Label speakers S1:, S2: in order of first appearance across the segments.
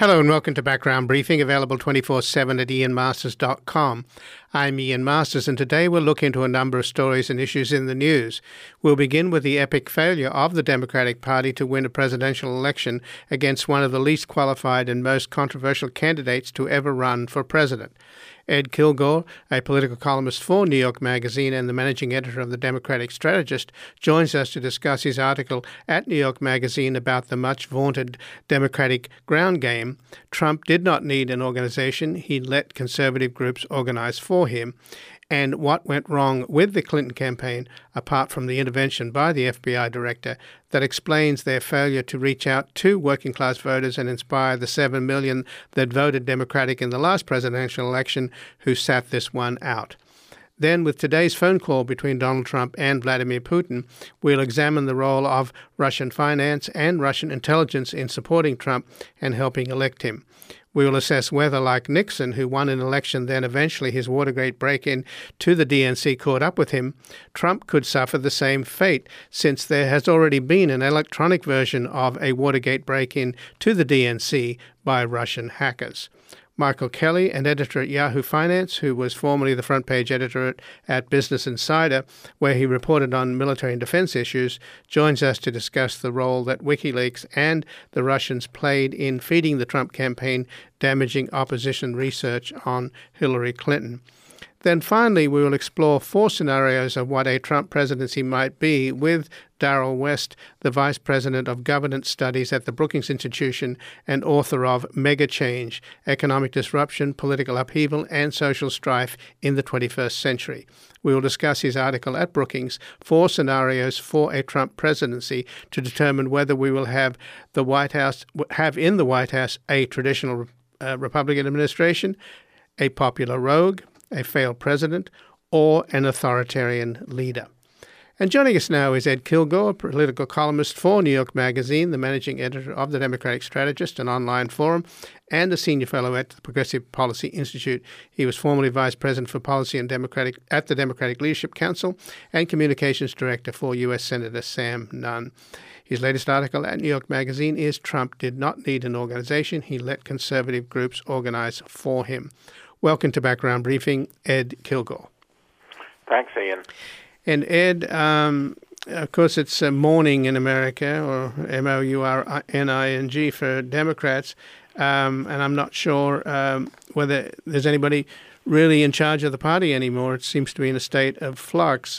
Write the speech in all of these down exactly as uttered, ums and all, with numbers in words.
S1: Hello and welcome to Background Briefing, available twenty-four seven at ian masters dot com. I'm Ian Masters, and today we'll look into a number of stories and issues in the news. We'll begin with the epic failure of the Democratic Party to win a presidential election against one of the least qualified and most controversial candidates to ever run for president. Ed Kilgore, a political columnist for New York Magazine and the managing editor of The Democratic Strategist, joins us to discuss his article at New York Magazine about the much-vaunted Democratic ground game. Trump did not need an organization. He let conservative groups organize for him. And what went wrong with the Clinton campaign, apart from the intervention by the F B I director, that explains their failure to reach out to working-class voters and inspire the seven million that voted Democratic in the last presidential election who sat this one out. Then, with today's phone call between Donald Trump and Vladimir Putin, we'll examine the role of Russian finance and Russian intelligence in supporting Trump and helping elect him. We will assess whether, like Nixon, who won an election, then eventually his Watergate break-in to the D N C caught up with him, Trump could suffer the same fate, since there has already been an electronic version of a Watergate break-in to the D N C by Russian hackers. Michael Kelly, an editor at Yahoo Finance, who was formerly the front-page editor at, at Business Insider, where he reported on military and defense issues, joins us to discuss the role that WikiLeaks and the Russians played in feeding the Trump campaign, damaging opposition research on Hillary Clinton. Then finally, we will explore four scenarios of what a Trump presidency might be with Darrell West, the Vice President of Governance Studies at the Brookings Institution and author of Mega Change, Economic Disruption, Political Upheaval, and Social Strife in the twenty-first Century. We will discuss his article at Brookings, Four Scenarios for a Trump Presidency, to determine whether we will have the White House have in the White House a traditional uh, Republican administration, a popular rogue, a failed president, or an authoritarian leader. And joining us now is Ed Kilgore, political columnist for New York Magazine, the managing editor of The Democratic Strategist, an online forum, and a senior fellow at the Progressive Policy Institute. He was formerly vice president for policy and Democratic at the Democratic Leadership Council and communications director for U S Senator Sam Nunn. His latest article at New York Magazine is Trump did not need an organization. He let conservative groups organize for him. Welcome to Background Briefing, Ed Kilgore.
S2: Thanks, Ian.
S1: And Ed, um, of course, it's uh, morning in America, or M O U R N I N G for Democrats, um, and I'm not sure um, whether there's anybody really in charge of the party anymore. It seems to be in a state of flux.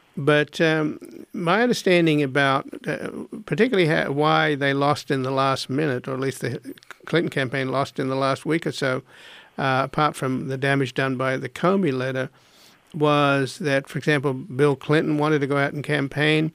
S1: But um, my understanding about uh, particularly how, why they lost in the last minute, or at least the Clinton campaign lost in the last week or so, Uh, apart from the damage done by the Comey letter, was that, for example, Bill Clinton wanted to go out and campaign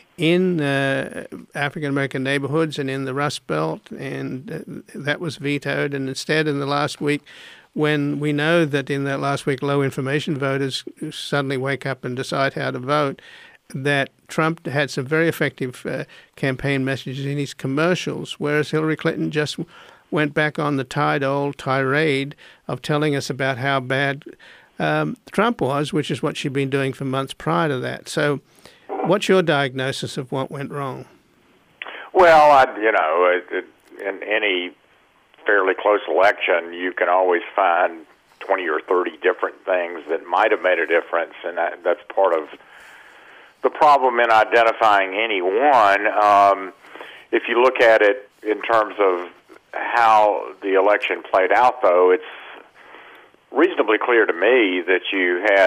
S1: in uh, African-American neighborhoods and in the Rust Belt, and uh, that was vetoed. And instead, in the last week, when we know that in that last week low-information voters suddenly wake up and decide how to vote, that Trump had some very effective uh, campaign messages in his commercials, whereas Hillary Clinton just went back on the tired old tirade of telling us about how bad um, Trump was, which is what she'd been doing for months prior to that. So what's your diagnosis of what went wrong?
S2: Well, I, you know, it, it, in any fairly close election, you can always find twenty or thirty different things that might have made a difference, and that, that's part of the problem in identifying any one. Um, if you look at it in terms of how the election played out, though, it's reasonably clear to me that you had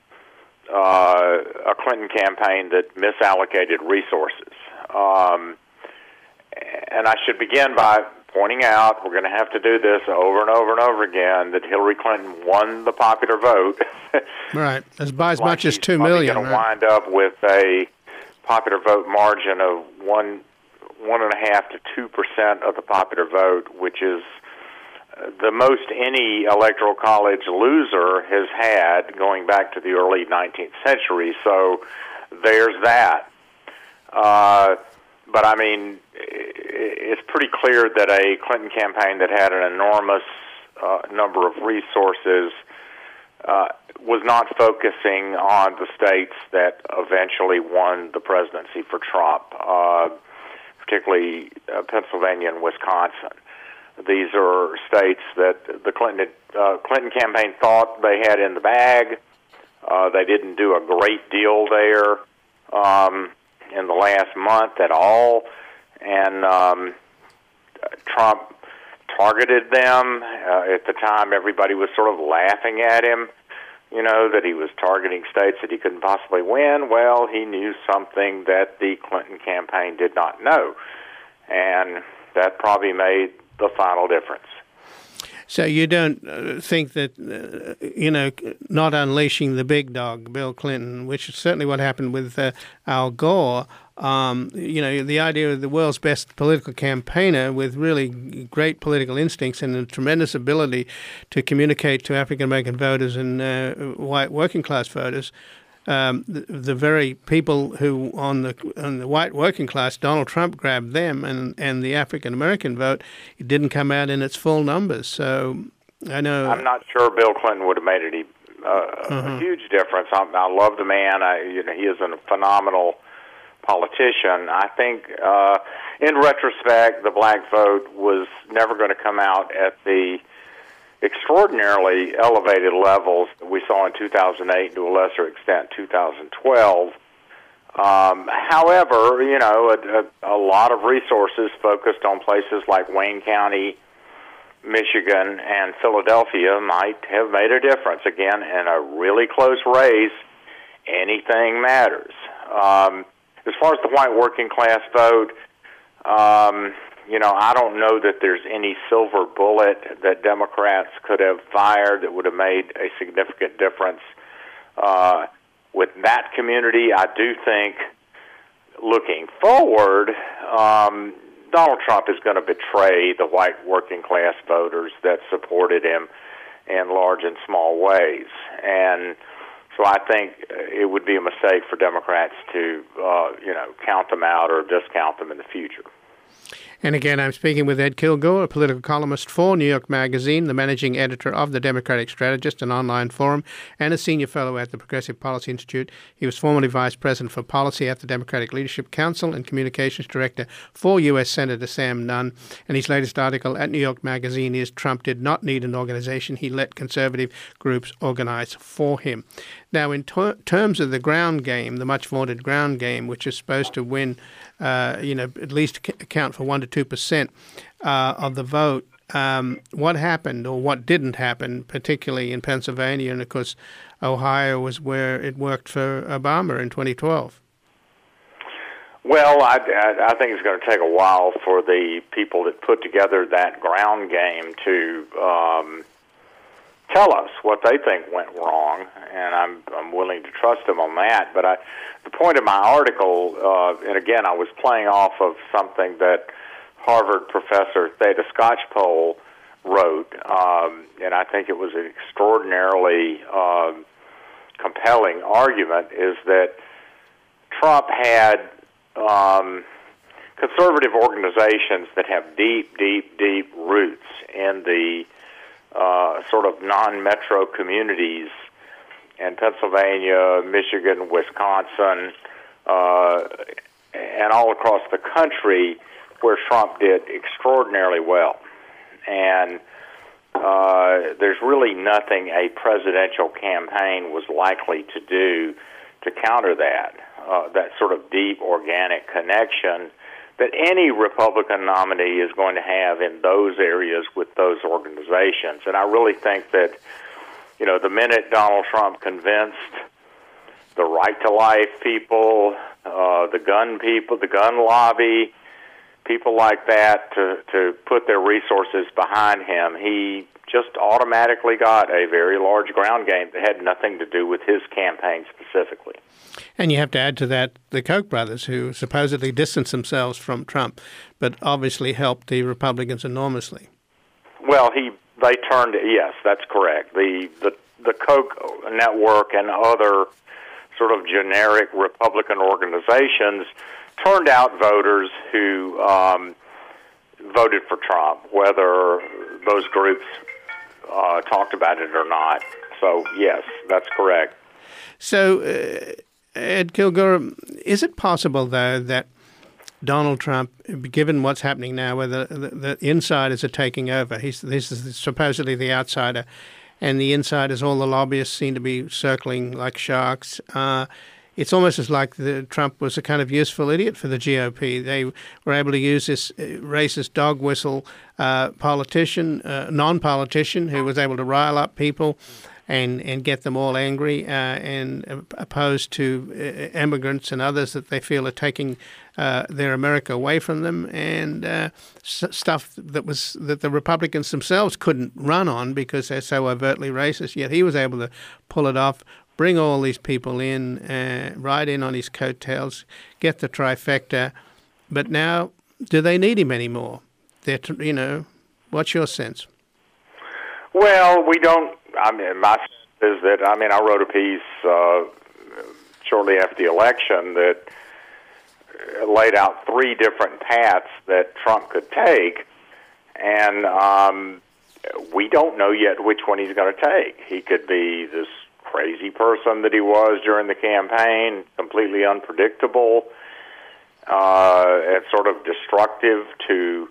S2: uh, a Clinton campaign that misallocated resources. Um, and I should begin by pointing out, we're going to have to do this over and over and over again, that Hillary Clinton won the popular vote.
S1: Right, as by as
S2: like
S1: much as two million.
S2: Going
S1: right?
S2: to wind up with a popular vote margin of one. one and a half to two percent of the popular vote, which is the most any electoral college loser has had going back to the early nineteenth century. So there's that. Uh, but I mean, it's pretty clear that a Clinton campaign that had an enormous uh, number of resources uh, was not focusing on the states that eventually won the presidency for Trump. Uh, particularly uh, Pennsylvania and Wisconsin. These are states that the Clinton uh, Clinton campaign thought they had in the bag. Uh, they didn't do a great deal there um, in the last month at all, and um, Trump targeted them. Uh, at the time, everybody was sort of laughing at him, you know, that he was targeting states that he couldn't possibly win. Well, he knew something that the Clinton campaign did not know, and that probably made the final difference.
S1: So you don't uh, think that, uh, you know, not unleashing the big dog, Bill Clinton, which is certainly what happened with uh, Al Gore, um, you know, the idea of the world's best political campaigner with really great political instincts and a tremendous ability to communicate to African-American voters and uh, white working-class voters, Um, the, the very people who on the on the white working class, Donald Trump grabbed them, and, and the African American vote, it didn't come out in its full numbers. So I know
S2: I'm not sure Bill Clinton would have made any uh, uh-huh. a huge difference. I, I love the man. I, you know, he is a phenomenal politician. I think, uh, in retrospect, the black vote was never going to come out at the extraordinarily elevated levels that we saw in two thousand eight and to a lesser extent two thousand twelve. Um, however, you know, a, a, a lot of resources focused on places like Wayne County, Michigan, and Philadelphia might have made a difference. Again, in a really close race, anything matters. Um, as far as the white working class vote, um, you know, I don't know that there's any silver bullet that Democrats could have fired that would have made a significant difference uh, with that community. I do think, looking forward, um, Donald Trump is going to betray the white working class voters that supported him in large and small ways. And so I think it would be a mistake for Democrats to, uh, you know, count them out or discount them in the future.
S1: And again, I'm speaking with Ed Kilgore, a political columnist for New York Magazine, the managing editor of The Democratic Strategist, an online forum, and a senior fellow at the Progressive Policy Institute. He was formerly vice president for policy at the Democratic Leadership Council and communications director for U S Senator Sam Nunn. And his latest article at New York Magazine is Trump did not need an organization. He let conservative groups organize for him. Now, in ter- terms of the ground game, the much vaunted ground game, which is supposed to win, uh, you know, at least account for one to two percent uh, of the vote, um, what happened or what didn't happen, particularly in Pennsylvania, and of course, Ohio was where it worked for Obama in twenty twelve.
S2: Well, I, I, I think it's going to take a while for the people that put together that ground game to um, tell us what they think went wrong, and I'm I'm willing to trust them on that. But I, the point of my article, uh, and again, I was playing off of something that Harvard professor Theda Skocpol wrote, um, and I think it was an extraordinarily um, compelling argument, is that Trump had um, conservative organizations that have deep, deep, deep roots in the Uh, sort of non-metro communities in Pennsylvania, Michigan, Wisconsin, uh, and all across the country where Trump did extraordinarily well. And uh, there's really nothing a presidential campaign was likely to do to counter that, uh, that sort of deep organic connection that any Republican nominee is going to have in those areas with those organizations. And I really think that, you know, the minute Donald Trump convinced the Right to Life people, uh, the gun people, the gun lobby, people like that to, to put their resources behind him, he just automatically got a very large ground game that had nothing to do with his campaign specifically.
S1: And you have to add to that the Koch brothers, who supposedly distanced themselves from Trump, but obviously helped the Republicans enormously.
S2: Well, he they turned, yes, that's correct. The, the, the Koch network and other sort of generic Republican organizations turned out voters who um, voted for Trump, whether those groups uh, talked about it or not. So, yes, that's correct.
S1: So, uh, Ed Kilgore, is it possible, though, that Donald Trump, given what's happening now, where the, the, the insiders are taking over. He's this is supposedly the outsider, and the insiders, all the lobbyists, seem to be circling like sharks. Uh, it's almost as like the, Trump was a kind of useful idiot for the G O P. They were able to use this racist dog whistle uh, politician, uh, non-politician, who was able to rile up people and and get them all angry uh, and opposed to uh, immigrants and others that they feel are taking uh, their America away from them, and uh, s- stuff that was that the Republicans themselves couldn't run on because they're so overtly racist. Yet he was able to pull it off, bring all these people in, uh, ride in on his coattails, get the trifecta. But now, do they need him anymore? They're, you know, what's your sense?
S2: Well, we don't. I mean, my sense is that, I mean, I wrote a piece uh, shortly after the election that laid out three different paths that Trump could take, and um, we don't know yet which one he's going to take. He could be this crazy person that he was during the campaign, completely unpredictable, uh, and sort of destructive to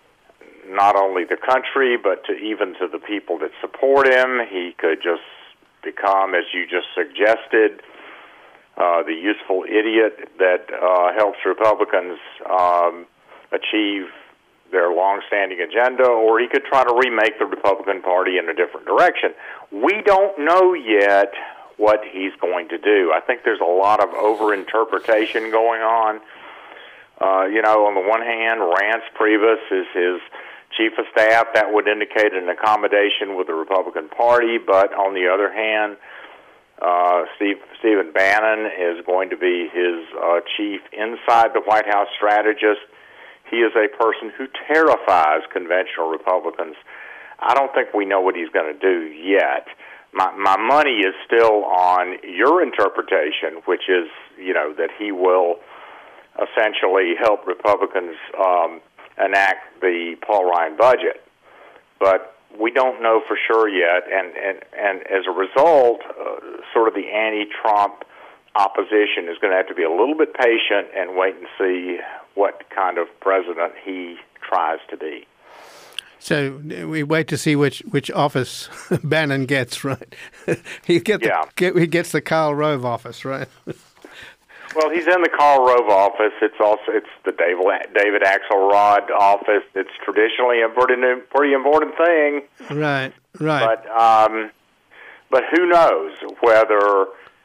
S2: not only the country, but to even to the people that support him. He could just become, as you just suggested, uh, the useful idiot that uh, helps Republicans um, achieve their long-standing agenda, or he could try to remake the Republican Party in a different direction. We don't know yet what he's going to do. I think there's a lot of overinterpretation going on. Uh, you know, on the one hand, Rance Priebus is his chief of staff. That would indicate an accommodation with the Republican Party, but on the other hand, uh, Steve, Stephen Bannon is going to be his uh, chief inside the White House strategist. He is a person who terrifies conventional Republicans. I don't think we know what he's going to do yet. My, my money is still on your interpretation, which is, you know, that he will essentially help Republicans um, enact the Paul Ryan budget. But we don't know for sure yet, and, and, and as a result, uh, sort of the anti-Trump opposition is going to have to be a little bit patient and wait and see what kind of president he tries to be.
S1: So we wait to see which, which office Bannon gets, right? he, get the,
S2: yeah.
S1: get, he gets the Karl Rove office, right?
S2: Well, he's in the Karl Rove office. It's also it's the David David Axelrod office. It's traditionally a pretty pretty important thing.
S1: Right, right.
S2: But um, but who knows whether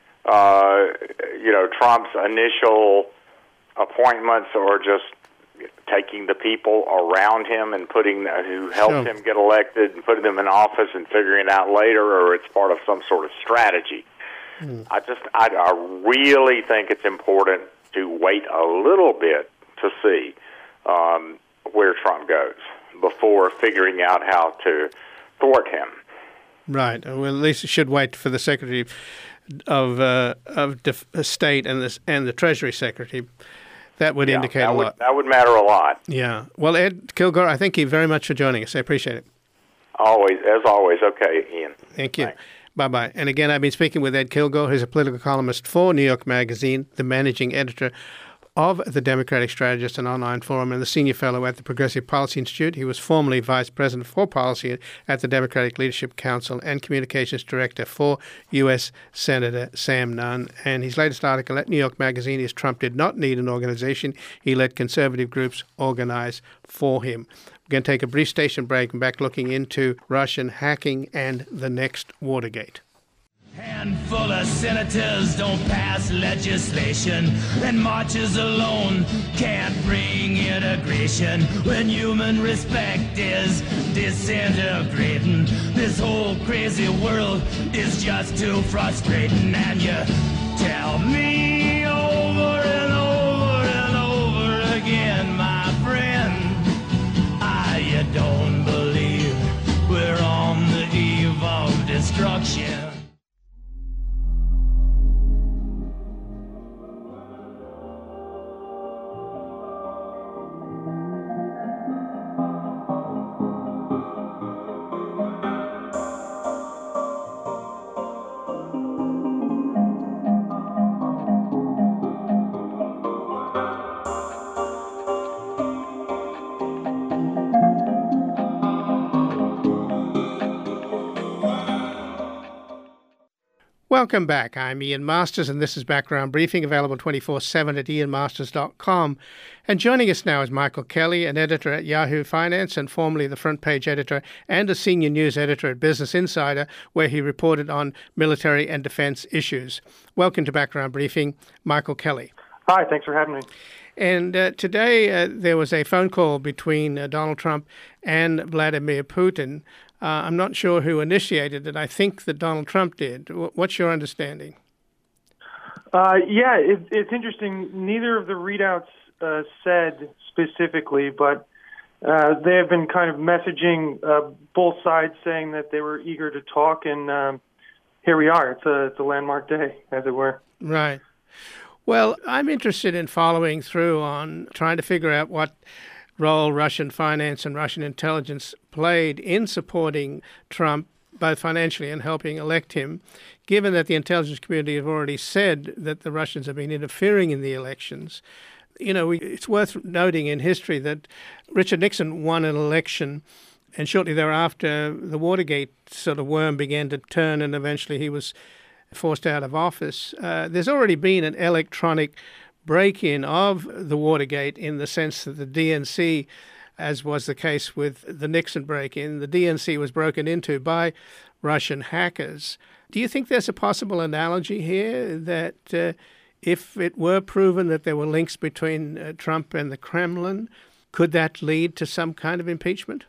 S2: uh, you know Trump's initial appointments are just taking the people around him and putting who helped sure. him get elected and putting them in office and figuring it out later, or it's part of some sort of strategy. Mm. I just, I, I really think it's important to wait a little bit to see um, where Trump goes before figuring out how to thwart him.
S1: Right. Well, at least it should wait for the Secretary of uh, of Def- State and the and the Treasury Secretary. That would
S2: yeah,
S1: indicate
S2: that
S1: a
S2: would,
S1: lot.
S2: That would matter a lot.
S1: Yeah. Well, Ed Kilgore, I thank you very much for joining us. I appreciate it.
S2: Always, as always. Okay, Ian.
S1: Thank you.
S2: Thanks.
S1: Bye-bye. And again, I've been speaking with Ed Kilgore, who's a political columnist for New York Magazine, the managing editor of the Democratic Strategist, an online forum, and the senior fellow at the Progressive Policy Institute. He was formerly vice president for policy at the Democratic Leadership Council and communications director for U S Senator Sam Nunn. And his latest article at New York Magazine is Trump did not need an organization. He let conservative groups organize for him. We're going to take a brief station break and back looking into Russian hacking and the next Watergate.
S3: Handful of senators don't pass legislation, and marches alone can't bring integration. When human respect is disintegrating, this whole crazy world is just too frustrating. And you tell me over and over and over again, my friend, I don't believe we're on the eve of destruction.
S1: Welcome back. I'm Ian Masters, and this is Background Briefing, available twenty-four seven at ian masters dot com. And joining us now is Michael Kelly, an editor at Yahoo Finance and formerly the front page editor and a senior news editor at Business Insider, where he reported on military and defense issues. Welcome to Background Briefing, Michael Kelly.
S4: Hi, thanks for having me.
S1: And uh, today uh, there was a phone call between uh, Donald Trump and Vladimir Putin. Uh, I'm not sure who initiated it. I think that Donald Trump did. What's your understanding?
S4: Uh, yeah, it, it's interesting. Neither of the readouts uh, said specifically, but uh, they have been kind of messaging uh, both sides, saying that they were eager to talk, and um, here we are. It's a, it's a landmark day, as it were.
S1: Right. Well, I'm interested in following through on trying to figure out what role Russian finance and Russian intelligence played in supporting Trump, both financially and helping elect him, given that the intelligence community have already said that the Russians have been interfering in the elections. You know, we, it's worth noting in history that Richard Nixon won an election, and shortly thereafter, the Watergate sort of worm began to turn, and eventually he was forced out of office. Uh, there's already been an electronic break-in of the Watergate in the sense that the D N C, as was the case with the Nixon break-in, the D N C was broken into by Russian hackers. Do you think there's a possible analogy here that uh, if it were proven that there were links between uh, Trump and the Kremlin, could that lead to some kind of impeachment?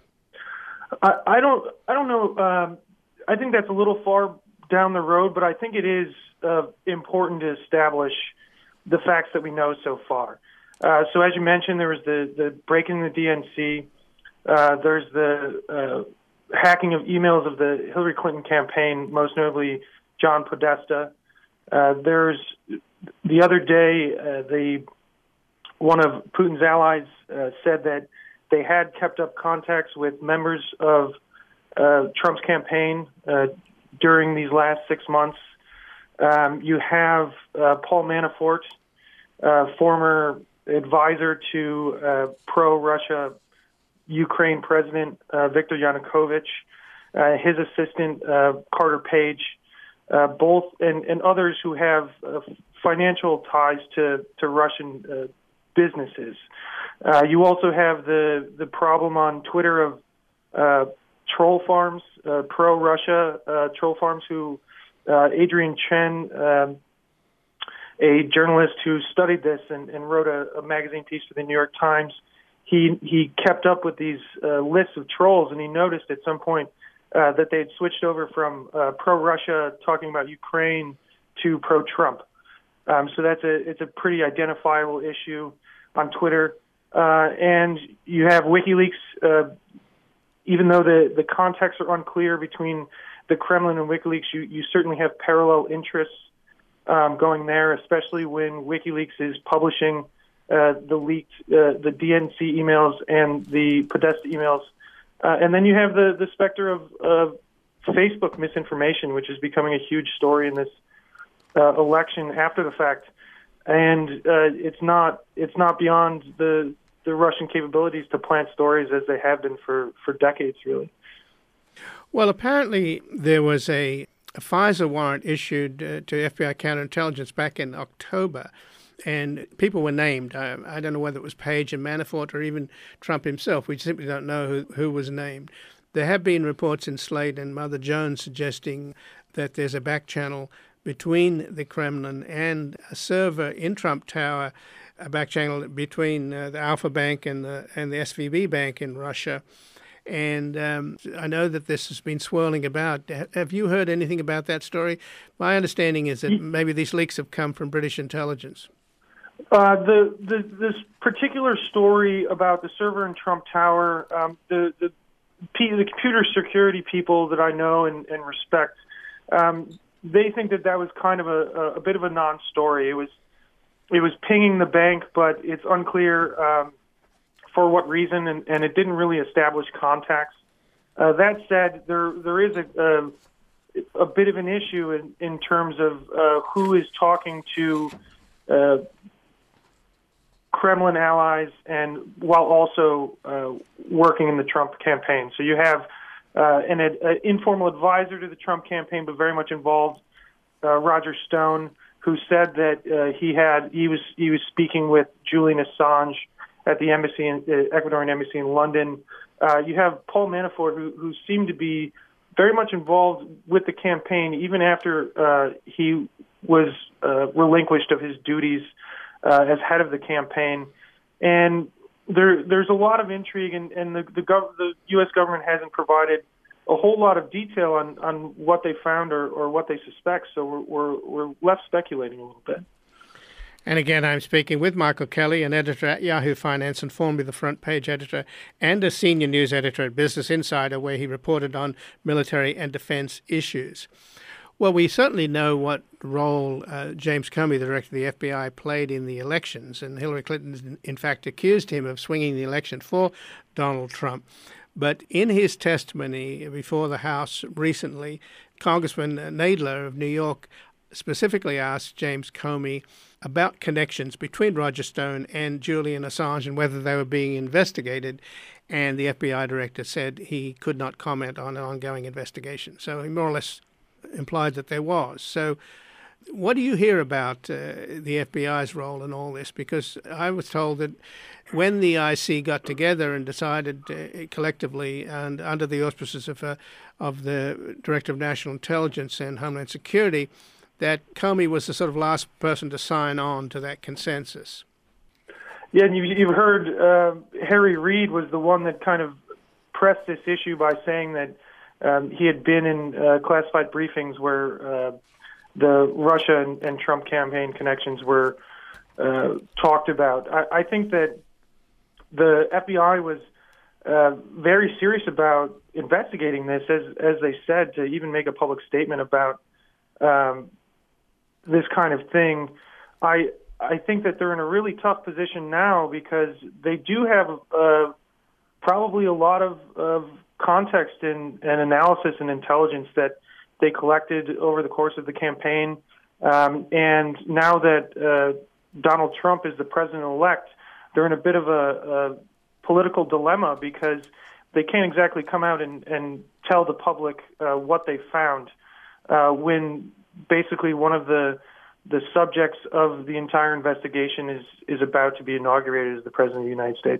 S4: I, I don't. I don't know. Um, I think that's a little far down the road, but I think it is uh, important to establish the facts that we know so far. Uh, so as you mentioned, there was the, the break-in the D N C. Uh, there's the uh, hacking of emails of the Hillary Clinton campaign, most notably John Podesta. Uh, there's the other day, uh, the one of Putin's allies uh, said that they had kept up contacts with members of uh, Trump's campaign uh, during these last six months. Um, you have uh, Paul Manafort, uh, former advisor to uh, pro-Russia Ukraine President uh, Viktor Yanukovych, uh, his assistant uh, Carter Page, uh, both and, and others who have uh, financial ties to to Russian uh, businesses. Uh, you also have the the problem on Twitter of uh, troll farms, uh, pro-Russia uh, troll farms who. Uh, Adrian Chen, um, a journalist who studied this and, and wrote a, a magazine piece for the New York Times, he he kept up with these uh, lists of trolls, and he noticed at some point uh, that they had switched over from uh, pro-Russia talking about Ukraine to pro-Trump. Um, so that's a it's a pretty identifiable issue on Twitter. Uh, and you have WikiLeaks, uh, even though the, the contexts are unclear between the Kremlin and WikiLeaks, you, you certainly have parallel interests um, going there, especially when WikiLeaks is publishing uh, the leaked, uh, the D N C emails and the Podesta emails. Uh, and then you have the, the specter of uh, Facebook misinformation, which is becoming a huge story in this uh, election after the fact. And uh, it's not it's not beyond the the Russian capabilities to plant stories as they have been for, for decades, really.
S1: Well, apparently there was a, a FISA warrant issued uh, to F B I counterintelligence back in October, and people were named. I, I don't know whether it was Page and Manafort or even Trump himself. We simply don't know who, who was named. There have been reports in Slate and Mother Jones suggesting that there's a back channel between the Kremlin and a server in Trump Tower, a back channel between uh, the Alfa Bank and the, and the S V B Bank in Russia. And um, I know that this has been swirling about. Have you heard anything about that story? My understanding is that maybe these leaks have come from British intelligence.
S4: Uh, the, the this particular story about the server in Trump Tower, um, the, the the computer security people that I know and, and respect, um, they think that that was kind of a, a bit of a non-story. It was it was pinging the bank, but it's unclear um, for what reason, and, and it didn't really establish contacts. Uh, that said, there there is a, a, a bit of an issue in, in terms of uh, who is talking to uh, Kremlin allies and while also uh, working in the Trump campaign. So you have uh, an, an informal advisor to the Trump campaign, but very much involved uh, Roger Stone, who said that uh, he had he was he was speaking with Julian Assange at the embassy in the Ecuadorian embassy in London. Uh, you have Paul Manafort, who who seemed to be very much involved with the campaign, even after uh, he was uh, relinquished of his duties uh, as head of the campaign. And there, there's a lot of intrigue, and, and the, the, gov- the U S government hasn't provided a whole lot of detail on, on what they found or, or what they suspect, so we're, we're, we're left speculating a little bit.
S1: And again, I'm speaking with Michael Kelly, an editor at Yahoo Finance and formerly the front page editor and a senior news editor at Business Insider, where he reported on military and defense issues. Well, we certainly know what role uh, James Comey, the director of the F B I, played in the elections, and Hillary Clinton, in fact, accused him of swinging the election for Donald Trump. But in his testimony before the House recently, Congressman Nadler of New York specifically asked James Comey about connections between Roger Stone and Julian Assange and whether they were being investigated. And the F B I director said he could not comment on an ongoing investigation. So he more or less implied that there was. So what do you hear about uh, the F B I's role in all this? Because I was told that when the I C got together and decided uh, collectively and under the auspices of, uh, of the Director of National Intelligence and Homeland Security, that Comey was the sort of last person to sign on to that consensus.
S4: Yeah, and you, you've heard uh, Harry Reid was the one that kind of pressed this issue by saying that um, he had been in uh, classified briefings where uh, the Russia and, and Trump campaign connections were uh, talked about. I, I think that the F B I was uh, very serious about investigating this, as as they said, to even make a public statement about um, this kind of thing. I I think that they're in a really tough position now because they do have uh, probably a lot of, of context and, and analysis and intelligence that they collected over the course of the campaign. Um, and now that uh, Donald Trump is the president-elect, they're in a bit of a, a political dilemma because they can't exactly come out and, and tell the public uh, what they found uh, when basically one of the the subjects of the entire investigation is, is about to be inaugurated as the President of the United States.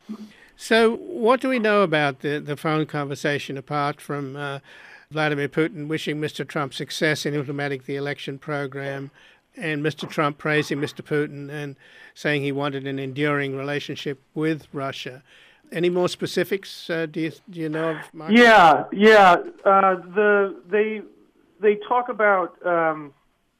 S1: So what do we know about the, the phone conversation apart from uh, Vladimir Putin wishing Mister Trump success in implementing the election program and Mister Trump praising Mister Putin and saying he wanted an enduring relationship with Russia? Any more specifics uh, do you do you know of, Mark?
S4: Yeah, yeah. Uh, the they they talk about um,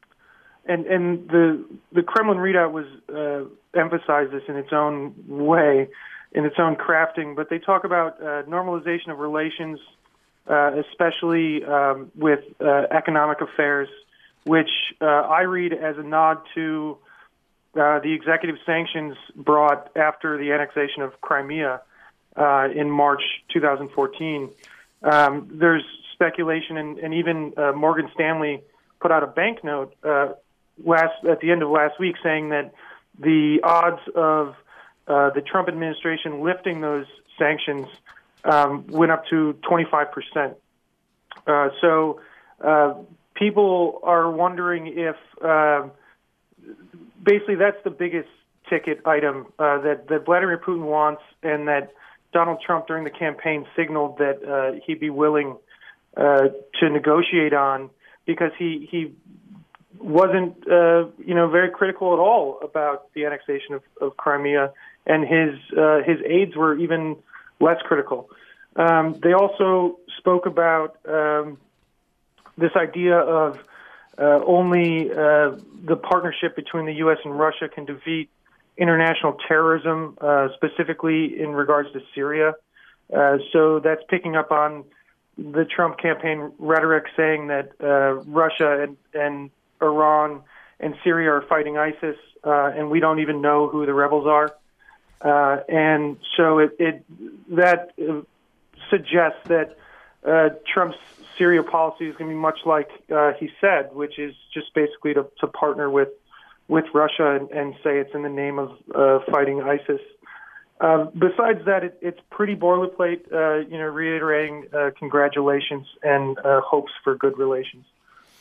S4: and and the the Kremlin readout was uh, emphasized this in its own way, in its own crafting. But they talk about uh, normalization of relations, uh, especially um, with uh, economic affairs, which uh, I read as a nod to uh, the executive sanctions brought after the annexation of Crimea uh, in March two thousand fourteen. Um, there's speculation, and, and even uh, Morgan Stanley put out a banknote uh, last at the end of last week saying that the odds of uh, the Trump administration lifting those sanctions um, went up to twenty-five percent. Uh, so uh, people are wondering if uh, basically that's the biggest ticket item uh, that, that Vladimir Putin wants, and that Donald Trump during the campaign signaled that uh, he'd be willing uh, to negotiate on, because he he wasn't uh, you know very critical at all about the annexation of, of Crimea, and his uh, his aides were even less critical. Um, they also spoke about um, this idea of uh, only uh, the partnership between the U S and Russia can defeat international terrorism, uh, specifically in regards to Syria. Uh, so that's picking up on the Trump campaign rhetoric saying that uh, Russia and, and Iran and Syria are fighting ISIS, uh, and we don't even know who the rebels are. Uh, and so it, it that uh, suggests that uh, Trump's Syria policy is going to be much like uh, he said, which is just basically to, to partner with with Russia and, and say it's in the name of uh, fighting ISIS. Uh, besides that, it, it's pretty boilerplate, uh, you know, reiterating uh, congratulations and uh, hopes for good relations.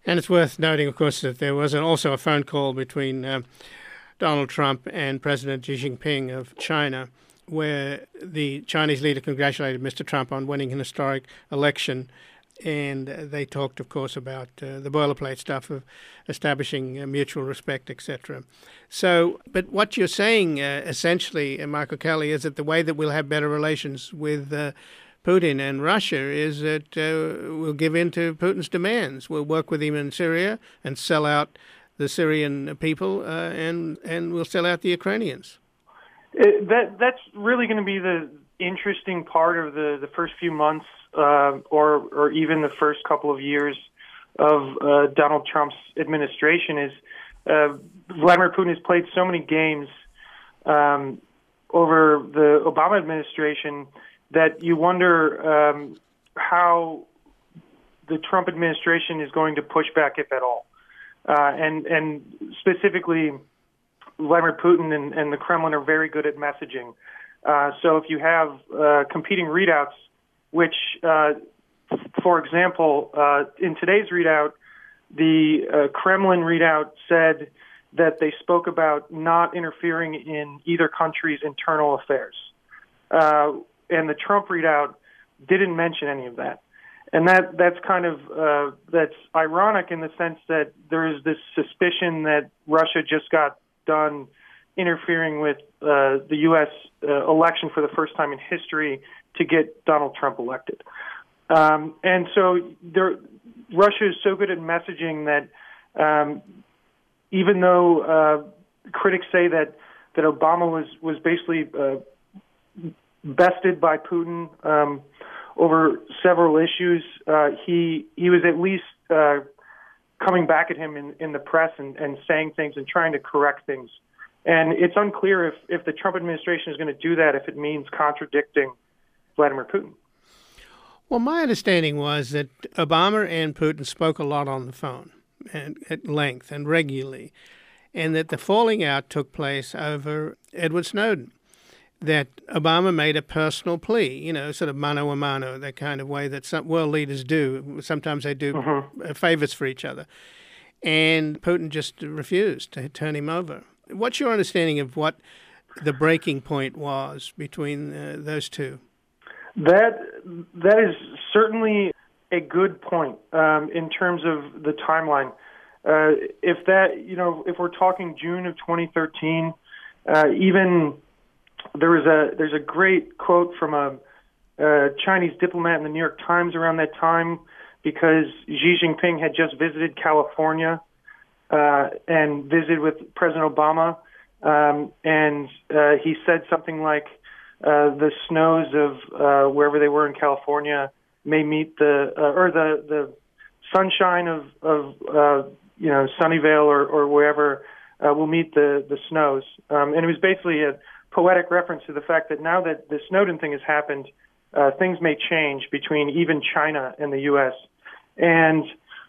S1: And it's worth noting, of course, that there was also a phone call between uh, Donald Trump and President Xi Jinping of China, where the Chinese leader congratulated Mister Trump on winning an historic election. And they talked, of course, about uh, the boilerplate stuff of establishing uh, mutual respect, et cetera. So, but what you're saying, uh, essentially, uh, Michael Kelly, is that the way that we'll have better relations with uh, Putin and Russia is that uh, we'll give in to Putin's demands. We'll work with him in Syria and sell out the Syrian people, uh, and and we'll sell out the Ukrainians.
S4: It, that that's really going to be the interesting part of the, the first few months, uh, or or even the first couple of years of uh, Donald Trump's administration. Is uh, Vladimir Putin has played so many games um, over the Obama administration that you wonder um, how the Trump administration is going to push back, if at all. Uh, and and specifically, Vladimir Putin and, and the Kremlin are very good at messaging. Uh, so if you have uh, competing readouts, which, uh, for example, uh, in today's readout, the uh, Kremlin readout said that they spoke about not interfering in either country's internal affairs. Uh, and the Trump readout didn't mention any of that. And that that's kind of, uh, that's ironic in the sense that there is this suspicion that Russia just got done interfering with uh, the U S uh, election for the first time in history to get Donald Trump elected. Um, and so there, Russia is so good at messaging that um, even though uh, critics say that, that Obama was, was basically uh, bested by Putin um, over several issues, uh, he he was at least uh, coming back at him in, in the press and, and saying things and trying to correct things. And it's unclear if, if the Trump administration is going to do that, if it means contradicting Vladimir Putin.
S1: Well, my understanding was that Obama and Putin spoke a lot on the phone and at length and regularly, and that the falling out took place over Edward Snowden, that Obama made a personal plea, you know, sort of mano a mano, that kind of way that some world leaders do. Sometimes they do mm-hmm. favors for each other. And Putin just refused to turn him over. What's your understanding of what the breaking point was between uh, those two?
S4: That that is certainly a good point um, in terms of the timeline. Uh, if that, you know, if we're talking June of twenty thirteen, uh, even there was a there's a great quote from a, a Chinese diplomat in the New York Times around that time, because Xi Jinping had just visited California uh, and visited with President Obama, um, and uh, he said something like, Uh, the snows of uh, wherever they were in California may meet the uh, or the the sunshine of of uh, you know Sunnyvale or, or wherever uh, will meet the the snows, um, and it was basically a poetic reference to the fact that now that the Snowden thing has happened, uh, things may change between even China and the U S And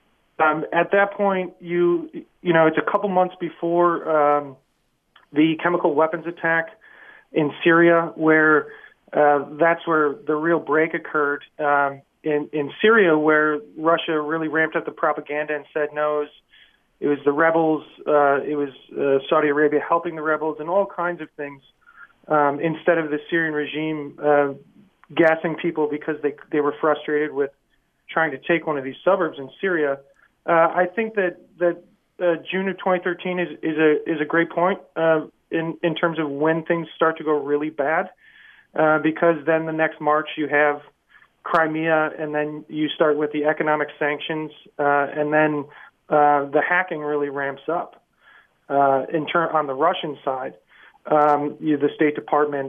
S4: um, at that point, you you know it's a couple months before um, the chemical weapons attack in Syria, where uh, that's where the real break occurred. Um, in, in Syria, where Russia really ramped up the propaganda and said, no, it was, it was the rebels, uh, it was uh, Saudi Arabia helping the rebels, and all kinds of things, um, instead of the Syrian regime uh, gassing people because they they were frustrated with trying to take one of these suburbs in Syria. Uh, I think that, that uh, June of twenty thirteen is, is, a, is a great point. Uh, In, in terms of when things start to go really bad, uh, because then the next March you have Crimea, and then you start with the economic sanctions, uh, and then uh, the hacking really ramps up uh, in turn on the Russian side, um, you, the State Department,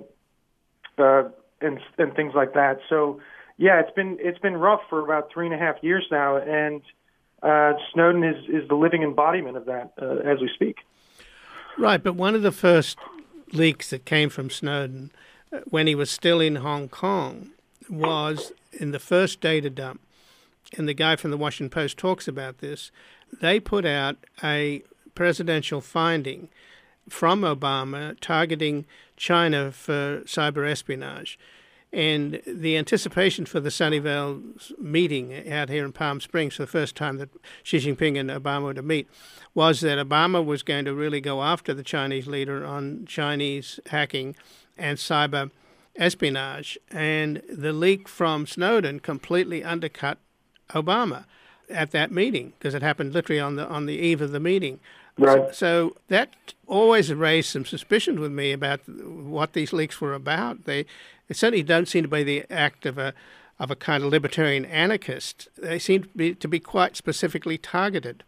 S4: uh, and and things like that. So, yeah, it's been it's been rough for about three and a half years now, and uh, Snowden is is the living embodiment of that uh, as we speak.
S1: Right, but one of the first leaks that came from Snowden when he was still in Hong Kong was in the first data dump, and the guy from the Washington Post talks about this. They put out a presidential finding from Obama targeting China for cyber espionage. And the anticipation for the Sunnyvale meeting out here in Palm Springs, for the first time that Xi Jinping and Obama were to meet, was that Obama was going to really go after the Chinese leader on Chinese hacking and cyber espionage. And the leak from Snowden completely undercut Obama at that meeting, because it happened literally on the on the eve of the meeting.
S4: Right.
S1: So, so that always raised some suspicion with me about what these leaks were about. They, they certainly don't seem to be the act of a of a kind of libertarian anarchist. They seem to be to be quite specifically targeted.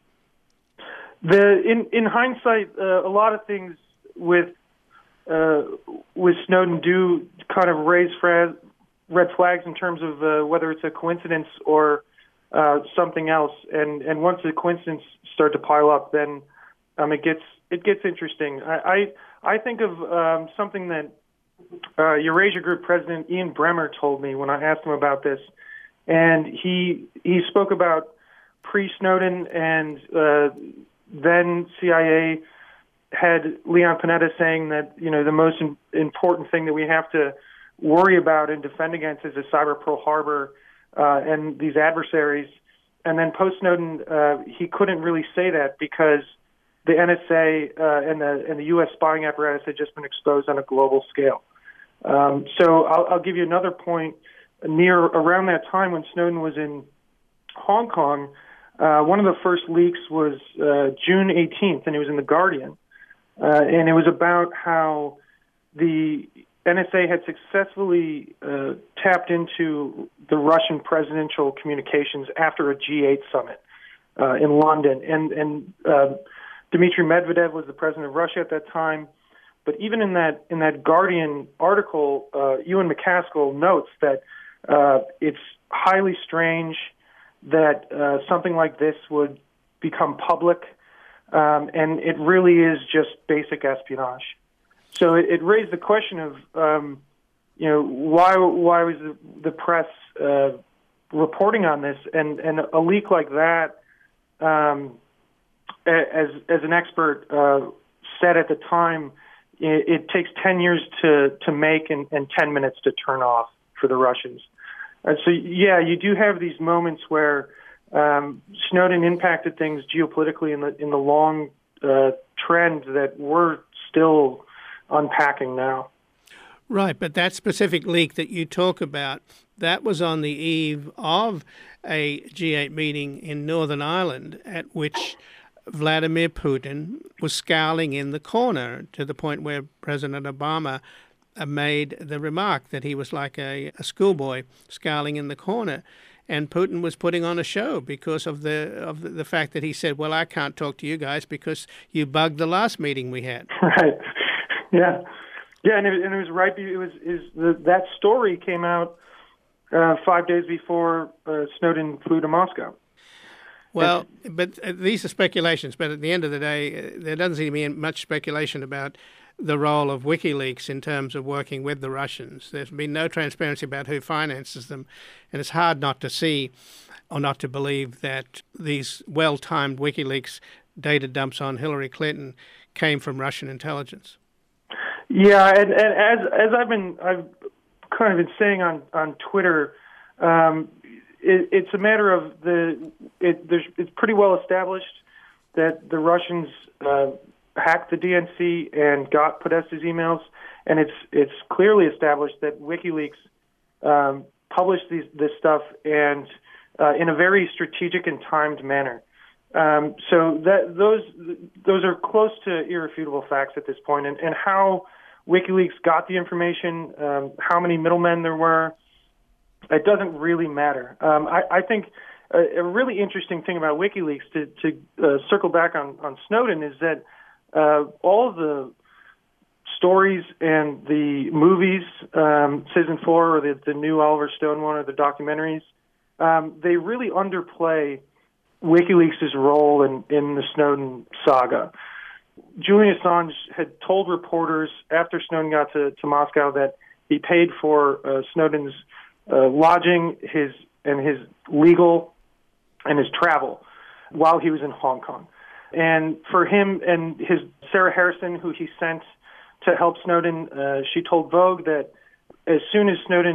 S4: The in in hindsight, uh, a lot of things with uh, with Snowden do kind of raise fra- red flags in terms of uh, whether it's a coincidence or uh, something else. And and once the coincidences start to pile up, then um, it gets it gets interesting. I I, I think of um, something that uh, Eurasia Group President Ian Bremmer told me when I asked him about this, and he he spoke about pre-Snowden and uh, then C I A head Leon Panetta saying that, you know, the most in, important thing that we have to worry about and defend against is a cyber Pearl Harbor uh, and these adversaries. And then post-Snowden, uh, he couldn't really say that because the N S A uh, and the and the U S spying apparatus had just been exposed on a global scale. Um, so I'll, I'll give you another point. Near around that time when Snowden was in Hong Kong, uh, one of the first leaks was uh, June eighteenth, and it was in The Guardian. Uh, and it was about how the N S A had successfully uh, tapped into the Russian presidential communications after a G eight summit uh, in London. And, and uh, Dmitry Medvedev was the president of Russia at that time. But even in that in that Guardian article, uh, Ewan McCaskill notes that uh, it's highly strange that uh, something like this would become public, um, and it really is just basic espionage. So it, it raised the question of, um, you know, why why was the, the press uh, reporting on this, and, and a leak like that, um, as as an expert uh, said at the time, it, it takes ten years to to make and, and ten minutes to turn off for the Russians. And so, yeah, you do have these moments where um, Snowden impacted things geopolitically in the in the long uh, trend that we're still unpacking now.
S1: Right, but that specific leak that you talk about, that was on the eve of a G eight meeting in Northern Ireland at which Vladimir Putin was scowling in the corner to the point where President Obama made the remark that he was like a, a schoolboy scowling in the corner. And Putin was putting on a show because of the of the, the fact that he said, well, I can't talk to you guys because you bugged the last meeting we had.
S4: Right. Yeah. Yeah, and it, and it was right. It was is the, that story came out uh, five days before uh, Snowden flew to Moscow.
S1: Well, but uh, these are speculations. But at the end of the day, uh, there doesn't seem to be much speculation about the role of WikiLeaks in terms of working with the Russians. There's been no transparency about who finances them, and it's hard not to see or not to believe that these well-timed WikiLeaks data dumps on Hillary Clinton came from Russian intelligence.
S4: Yeah, and, and as as I've been I've kind of been saying on on Twitter, um, it, it's a matter of the it, there's, it's pretty well established that the Russians uh, hacked the D N C and got Podesta's emails, and it's it's clearly established that WikiLeaks um, published these, this stuff and uh, in a very strategic and timed manner. Um, so that those those are close to irrefutable facts at this point, and, and how WikiLeaks got the information, um, how many middlemen there were, it doesn't really matter. Um, I, I think a, a really interesting thing about WikiLeaks, to, to uh, circle back on, on Snowden, is that uh, all of the stories and the movies, um, Citizen Four or the, the new Oliver Stone one or the documentaries, um, they really underplay WikiLeaks' role in, in the Snowden saga. Julian Assange had told reporters after Snowden got to, to Moscow that he paid for uh, Snowden's uh, lodging, his and his legal and his travel while he was in Hong Kong. And for him and his Sarah Harrison, who he sent to help Snowden, uh, she told Vogue that as soon as Snowden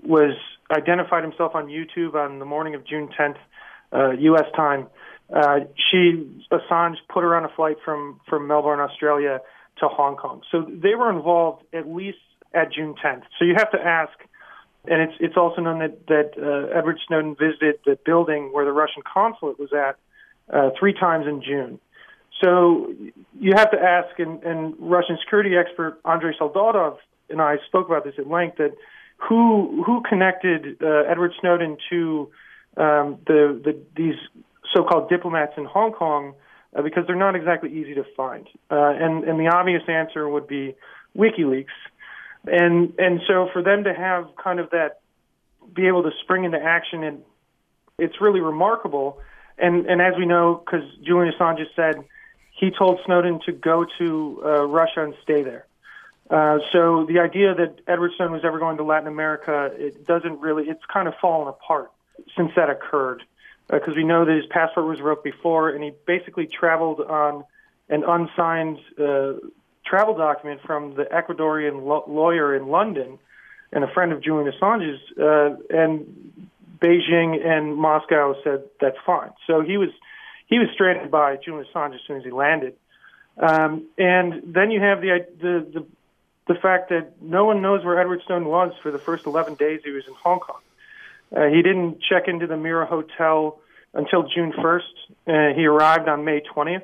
S4: was identified himself on YouTube on the morning of June tenth, uh, U S time. Uh, she, Assange, put her on a flight from, from Melbourne, Australia to Hong Kong. So they were involved at least at June tenth. So you have to ask, and it's it's also known that, that uh, Edward Snowden visited the building where the Russian consulate was at uh, three times in June. So you have to ask, and, and Russian security expert Andrei Soldatov and I spoke about this at length, that who who connected uh, Edward Snowden to um, the, the these so-called diplomats in Hong Kong, uh, because they're not exactly easy to find. Uh, and, and the obvious answer would be WikiLeaks. And and so for them to have kind of that, be able to spring into action, and it's really remarkable. And, and as we know, because Julian Assange has said, he told Snowden to go to uh, Russia and stay there. Uh, so the idea that Edward Snowden was ever going to Latin America, it doesn't really, it's kind of fallen apart since that occurred. Because uh, we know that his passport was revoked before, and he basically traveled on an unsigned uh, travel document from the Ecuadorian lo- lawyer in London and a friend of Julian Assange's, uh, and Beijing and Moscow said that's fine. So he was he was stranded by Julian Assange as soon as he landed. Um, and then you have the, the the the fact that no one knows where Edward Snowden was for the first eleven days he was in Hong Kong. Uh, he didn't check into the Mira Hotel until June first. Uh, he arrived on May twentieth.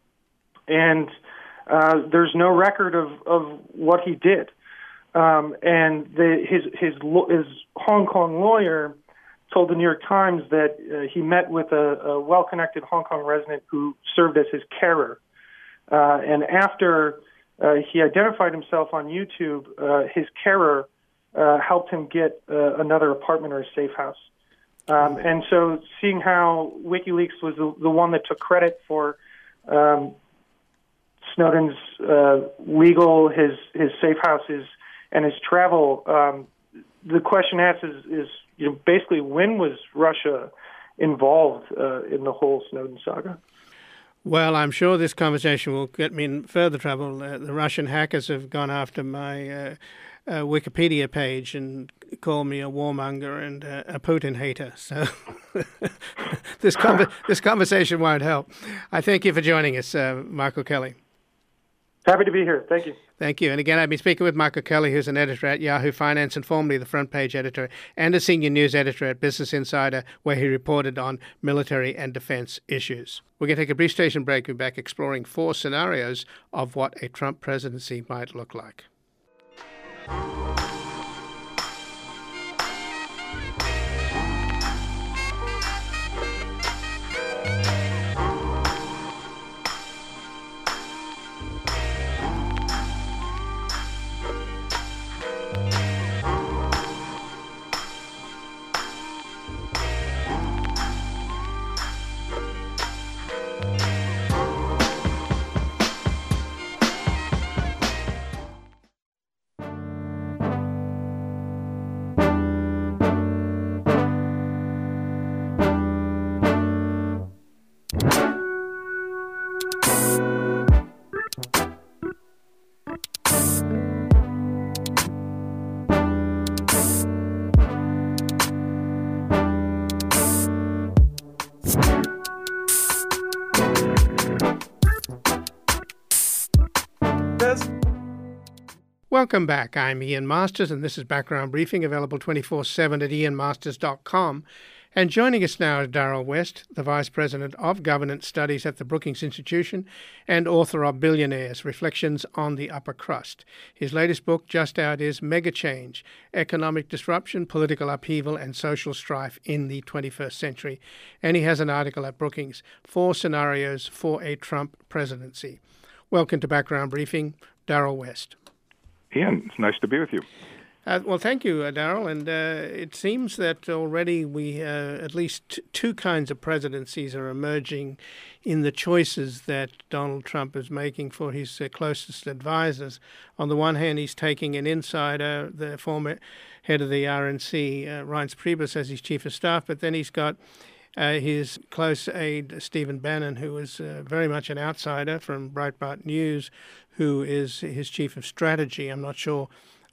S4: And uh, there's no record of, of what he did. Um, and the, his, his, his Hong Kong lawyer told the New York Times that uh, he met with a, a well-connected Hong Kong resident who served as his carer. Uh, and after uh, he identified himself on YouTube, uh, his carer Uh, helped him get uh, another apartment or a safe house. Um, and so seeing how WikiLeaks was the, the one that took credit for um, Snowden's uh, legal, his, his safe houses, and his travel, um, the question asked is, is you know, basically when was Russia involved uh, in the whole Snowden saga?
S1: Well, I'm sure this conversation will get me in further trouble. Uh, the Russian hackers have gone after my uh, uh, Wikipedia page and called me a warmonger and uh, a Putin hater. So this con- this conversation won't help. I thank you for joining us, uh, Michael Kelly.
S4: Happy to be here. Thank you.
S1: Thank you. And again, I've been speaking with Michael Kelly, who's an editor at Yahoo Finance and formerly the front page editor and a senior news editor at Business Insider, where he reported on military and defense issues. We're going to take a brief station break. We'll be back exploring four scenarios of what a Trump presidency might look like. Welcome back. I'm Ian Masters, and this is Background Briefing, available twenty-four seven at ian masters dot com. And joining us now is Darrell West, the Vice President of Governance Studies at the Brookings Institution and author of Billionaires, Reflections on the Upper Crust. His latest book, just out, is Mega Change, Economic Disruption, Political Upheaval and Social Strife in the twenty-first Century. And he has an article at Brookings, Four Scenarios for a Trump Presidency. Welcome to Background Briefing, Darrell West.
S5: Ian, it's nice to be with you.
S1: Uh, well, thank you, uh, Darrell. And uh, it seems that already we, uh, at least t- two kinds of presidencies are emerging in the choices that Donald Trump is making for his uh, closest advisors. On the one hand, he's taking an insider, the former head of the R N C, uh, Reince Priebus, as his chief of staff, but then he's got Uh, his close aide, Stephen Bannon, who is uh, very much an outsider from Breitbart News, who is his chief of strategy. I'm not sure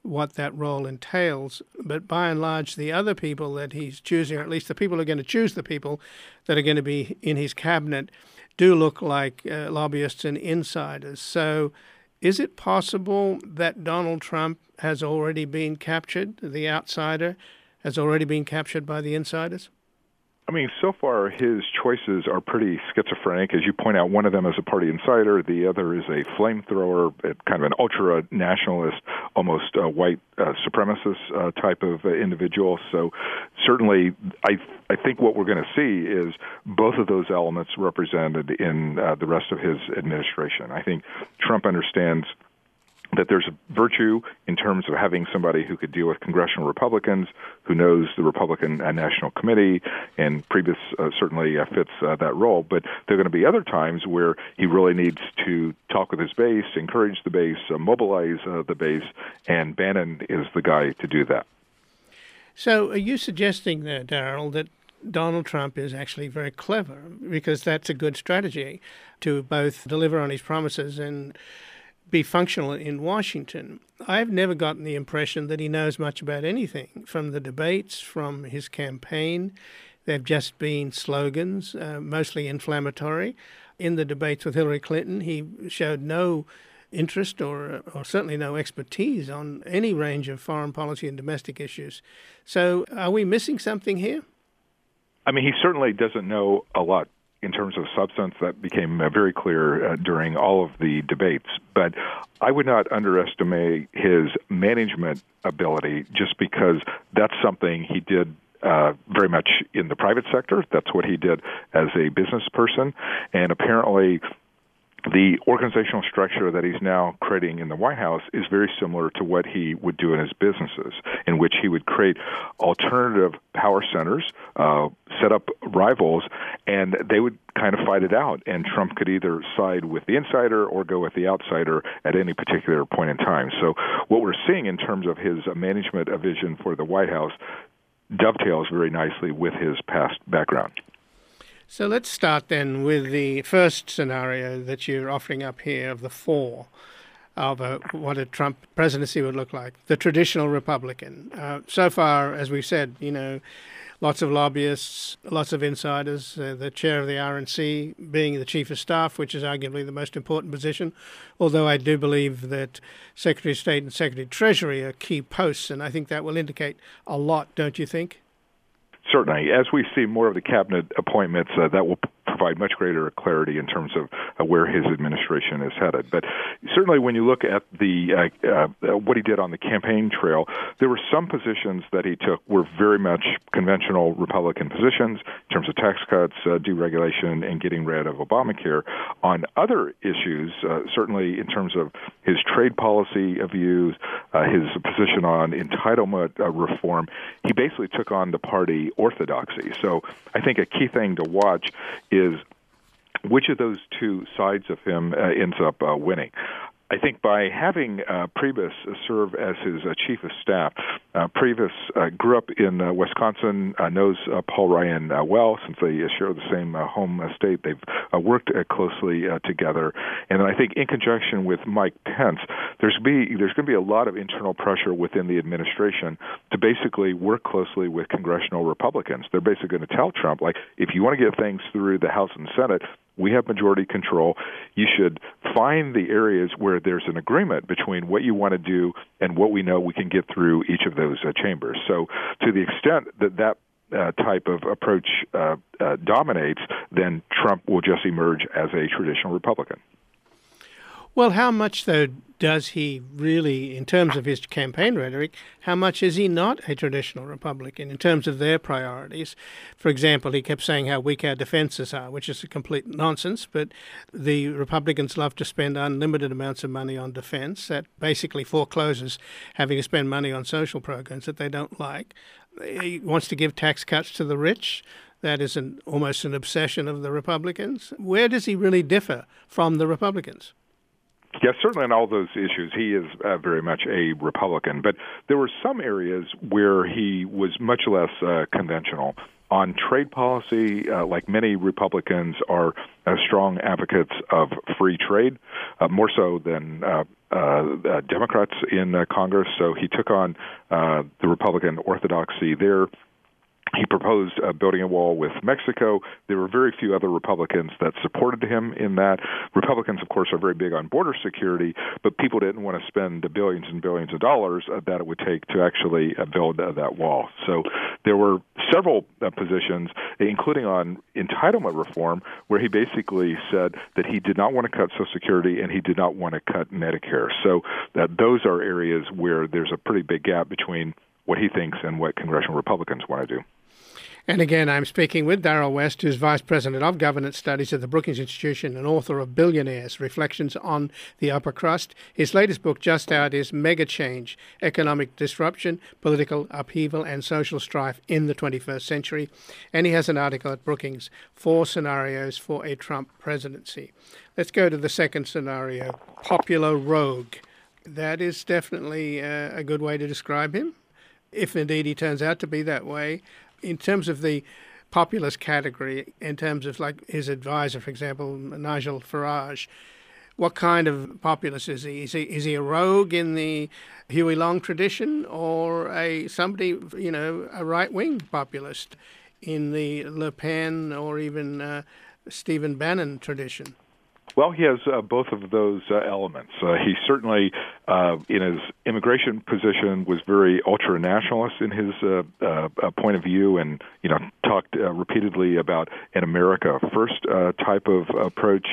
S1: what that role entails. But by and large, the other people that he's choosing, or at least the people who are going to choose the people that are going to be in his cabinet, do look like uh, lobbyists and insiders. So is it possible that Donald Trump has already been captured, the outsider has already been captured by the insiders?
S5: I mean, so far his choices are pretty schizophrenic. As you point out, one of them is a party insider. The other is a flamethrower, kind of an ultra-nationalist, almost uh, white uh, supremacist uh, type of uh, individual. So certainly I I think what we're going to see is both of those elements represented in uh, the rest of his administration. I think Trump understands that there's a virtue in terms of having somebody who could deal with congressional Republicans, who knows the Republican uh, National Committee, and Priebus uh, certainly uh, fits uh, that role. But there are going to be other times where he really needs to talk with his base, encourage the base, uh, mobilize uh, the base, and Bannon is the guy to do that.
S1: So are you suggesting there, Darrell, that Donald Trump is actually very clever, because that's a good strategy to both deliver on his promises and be functional in Washington? I've never gotten the impression that he knows much about anything from the debates, from his campaign. They've just been slogans, uh, mostly inflammatory. In the debates with Hillary Clinton, he showed no interest or, or certainly no expertise on any range of foreign policy and domestic issues. So are we missing something here?
S5: I mean, he certainly doesn't know a lot in terms of substance. That became uh, very clear uh, during all of the debates. But I would not underestimate his management ability, just because that's something he did uh, very much in the private sector. That's what he did as a business person. And apparently the organizational structure that he's now creating in the White House is very similar to what he would do in his businesses, in which he would create alternative power centers, uh, set up rivals, and they would kind of fight it out. And Trump could either side with the insider or go with the outsider at any particular point in time. So what we're seeing in terms of his management vision for the White House dovetails very nicely with his past background.
S1: So let's start then with the first scenario that you're offering up here of the four of a, what a Trump presidency would look like, the traditional Republican. Uh, so far, as we've said, you know, lots of lobbyists, lots of insiders, uh, the chair of the R N C being the chief of staff, which is arguably the most important position, although I do believe that Secretary of State and Secretary of Treasury are key posts, and I think that will indicate a lot, don't you think?
S5: Certainly. As we see more of the cabinet appointments, uh, that will p- provide much greater clarity in terms of uh, where his administration is headed. But certainly when you look at the uh, uh, what he did on the campaign trail, there were some positions that he took were very much conventional Republican positions in terms of tax cuts, uh, deregulation, and getting rid of Obamacare. On other issues, uh, certainly in terms of his trade policy views, uh, his position on entitlement uh, reform, he basically took on the party orthodoxy. So I think a key thing to watch is which of those two sides of him uh, ends up uh, winning. I think by having uh, Priebus serve as his uh, chief of staff, uh, Priebus uh, grew up in uh, Wisconsin, uh, knows uh, Paul Ryan uh, well, since they share the same uh, home state. They've uh, worked uh, closely uh, together. And I think in conjunction with Mike Pence, there's, be, there's going to be a lot of internal pressure within the administration to basically work closely with congressional Republicans. They're basically going to tell Trump, like, if you want to get things through the House and Senate, we have majority control. You should find the areas where there's an agreement between what you want to do and what we know we can get through each of those uh, chambers. So to the extent that that uh, type of approach uh, uh, dominates, then Trump will just emerge as a traditional Republican.
S1: Well, how much, though, does he really, in terms of his campaign rhetoric, how much is he not a traditional Republican in terms of their priorities? For example, he kept saying how weak our defenses are, which is a complete nonsense, but the Republicans love to spend unlimited amounts of money on defense. That basically forecloses having to spend money on social programs that they don't like. He wants to give tax cuts to the rich. That is an, almost an obsession of the Republicans. Where does he really differ from the Republicans?
S5: Yes, certainly on all those issues, he is uh, very much a Republican. But there were some areas where he was much less uh, conventional. On trade policy, uh, like many Republicans, are uh, strong advocates of free trade, uh, more so than uh, uh, uh, Democrats in uh, Congress. So he took on uh, the Republican orthodoxy there. He proposed uh, building a wall with Mexico. There were very few other Republicans that supported him in that. Republicans, of course, are very big on border security, but people didn't want to spend the billions and billions of dollars uh, that it would take to actually uh, build uh, that wall. So there were several uh, positions, including on entitlement reform, where he basically said that he did not want to cut Social Security and he did not want to cut Medicare. So uh, those are areas where there's a pretty big gap between what he thinks and what congressional Republicans want to do.
S1: And again, I'm speaking with Darrell West, who's Vice President of Governance Studies at the Brookings Institution and author of Billionaires, Reflections on the Upper Crust. His latest book just out is Mega Change, Economic Disruption, Political Upheaval and Social Strife in the twenty-first Century. And he has an article at Brookings, Four Scenarios for a Trump Presidency. Let's go to the second scenario, popular rogue. That is definitely uh, a good way to describe him, if indeed he turns out to be that way. In terms of the populist category, in terms of like his advisor, for example, Nigel Farage, what kind of populist is he? Is he, is he a rogue in the Huey Long tradition, or a somebody, you know, a right-wing populist in the Le Pen or even uh, Stephen Bannon tradition?
S5: Well, he has uh, both of those uh, elements. Uh, he certainly, uh, in his immigration position, was very ultra-nationalist in his uh, uh, point of view, and you know talked uh, repeatedly about an America First uh, type of approach.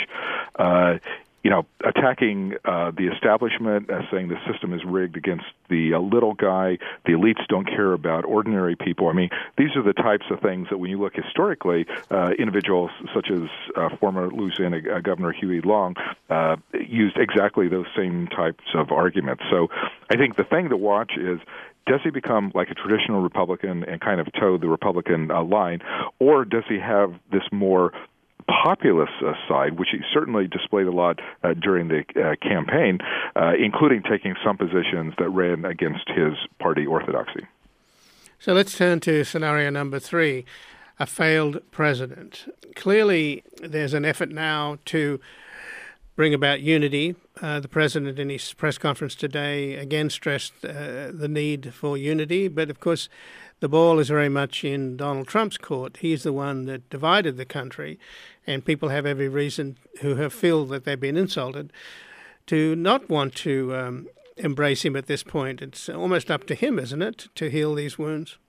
S5: Uh, You know, attacking uh, the establishment, uh, saying the system is rigged against the uh, little guy, the elites don't care about ordinary people. I mean, these are the types of things that when you look historically, uh, individuals such as uh, former Louisiana uh, Governor Huey Long uh, used exactly those same types of arguments. So I think the thing to watch is, does he become like a traditional Republican and kind of toe the Republican uh, line, or does he have this more populist uh, side, which he certainly displayed a lot uh, during the uh, campaign, uh, including taking some positions that ran against his party orthodoxy.
S1: So let's turn to scenario number three, a failed president. Clearly, there's an effort now to bring about unity. Uh, the president in his press conference today again stressed uh, the need for unity, but of course the ball is very much in Donald Trump's court. He's the one that divided the country, and people have every reason who have feel that they've been insulted to not want to um, embrace him at this point. It's almost up to him, isn't it, to heal these wounds?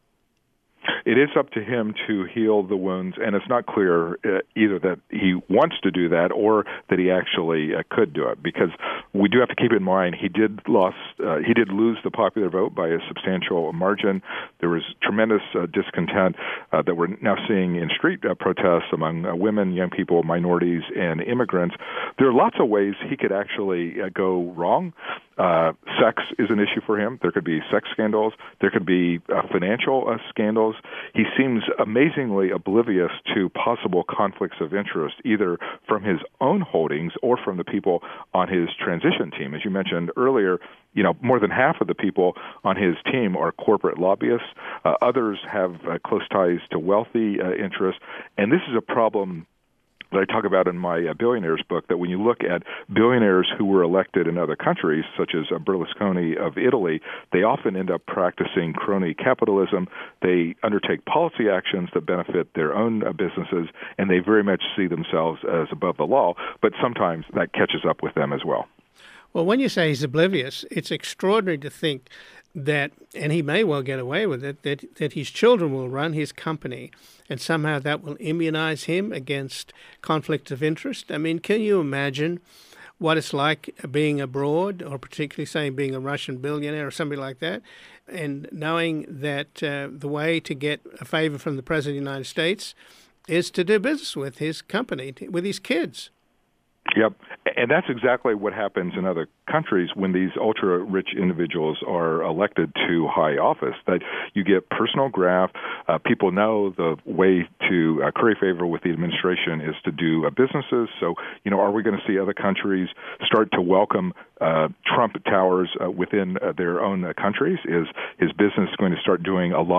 S5: It is up to him to heal the wounds, and it's not clear uh, either that he wants to do that or that he actually uh, could do it, because we do have to keep in mind he did lost, uh, he did lose the popular vote by a substantial margin. There was tremendous uh, discontent uh, that we're now seeing in street uh, protests among uh, women, young people, minorities, and immigrants. There are lots of ways he could actually uh, go wrong. Uh, sex is an issue for him. There could be sex scandals. There could be uh, financial uh, scandals. He seems amazingly oblivious to possible conflicts of interest, either from his own holdings or from the people on his transition team. As you mentioned earlier, you know, more than half of the people on his team are corporate lobbyists. Uh, others have uh, close ties to wealthy uh, interests. And this is a problem that I talk about in my uh, Billionaires book, that when you look at billionaires who were elected in other countries, such as uh, Berlusconi of Italy, they often end up practicing crony capitalism. They undertake policy actions that benefit their own uh, businesses, and they very much see themselves as above the law, but sometimes that catches up with them as well.
S1: Well, when you say he's oblivious, it's extraordinary to think that, and he may well get away with it, that, that his children will run his company and somehow that will immunize him against conflicts of interest. I mean, can you imagine what it's like being abroad, or particularly saying being a Russian billionaire or somebody like that, and knowing that uh, the way to get a favor from the President of the United States is to do business with his company, with his kids?
S5: Yep. And that's exactly what happens in other countries when these ultra-rich individuals are elected to high office, that you get personal graft. Uh, people know the way to uh, curry favor with the administration is to do uh, businesses. So, you know, are we going to see other countries start to welcome uh, Trump towers uh, within uh, their own uh, countries? Is his business going to start doing a lot of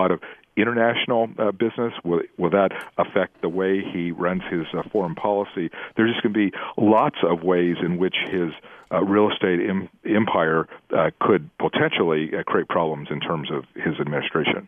S5: international uh, business? Will, will that affect the way he runs his uh, foreign policy? There's just going to be lots of ways in which his uh, real estate em- empire uh, could potentially uh, create problems in terms of his administration.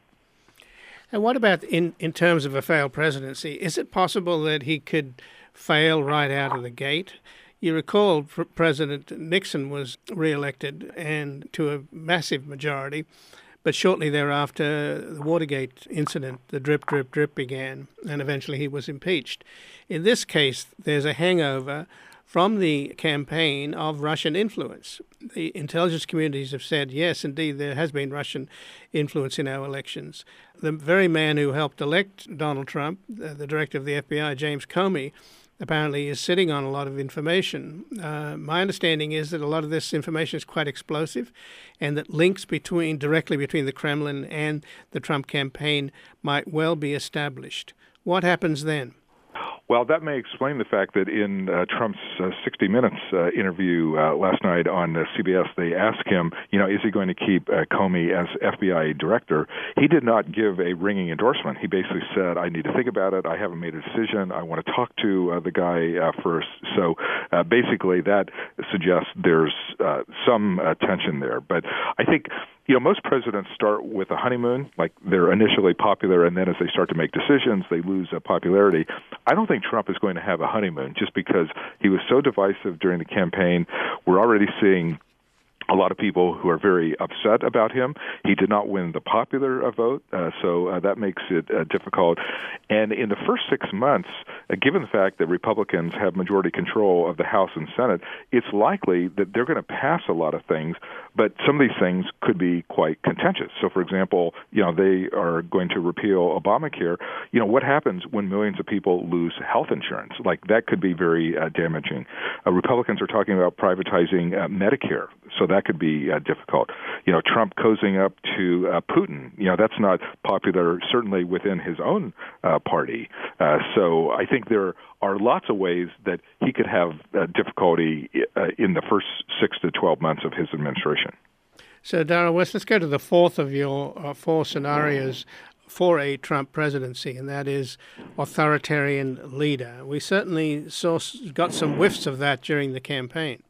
S1: And what about in, in terms of a failed presidency? Is it possible that he could fail right out of the gate? You recall President Nixon was reelected and to a massive majority, but shortly thereafter, the Watergate incident, the drip, drip, drip began, and eventually he was impeached. In this case, there's a hangover from the campaign of Russian influence. The intelligence communities have said, yes, indeed, there has been Russian influence in our elections. The very man who helped elect Donald Trump, the director of the F B I, James Comey, apparently is sitting on a lot of information. Uh, my understanding is that a lot of this information is quite explosive, and that links between directly between the Kremlin and the Trump campaign might well be established. What happens then?
S5: Well, that may explain the fact that in uh, Trump's uh, sixty minutes uh, interview uh, last night on uh, C B S, they asked him, you know, is he going to keep uh, Comey as F B I director? He did not give a ringing endorsement. He basically said, I need to think about it. I haven't made a decision. I want to talk to uh, the guy uh, first. So uh, basically that suggests there's uh, some uh, tension there. But I think, you know, most presidents start with a honeymoon, like they're initially popular, and then as they start to make decisions, they lose uh, popularity. I don't think Trump is going to have a honeymoon just because he was so divisive during the campaign. We're already seeing a lot of people who are very upset about him. He did not win the popular uh, vote, uh, so uh, that makes it uh, difficult. And in the first six months, uh, given the fact that Republicans have majority control of the House and Senate, it's likely that they're going to pass a lot of things, but some of these things could be quite contentious. So, for example, you know, they are going to repeal Obamacare. You know, what happens when millions of people lose health insurance? Like, that could be very uh, damaging. Uh, Republicans are talking about privatizing uh, Medicare, so that could be uh, difficult. You know, Trump cozying up to uh, Putin, you know, that's not popular, certainly within his own uh, party. Uh, so I think there are lots of ways that he could have uh, difficulty uh, in the first six to twelve months of his administration.
S1: So, Darrell West, let's go to the fourth of your uh, four scenarios for a Trump presidency, and that is authoritarian leader. We certainly saw got some whiffs of that during the campaign.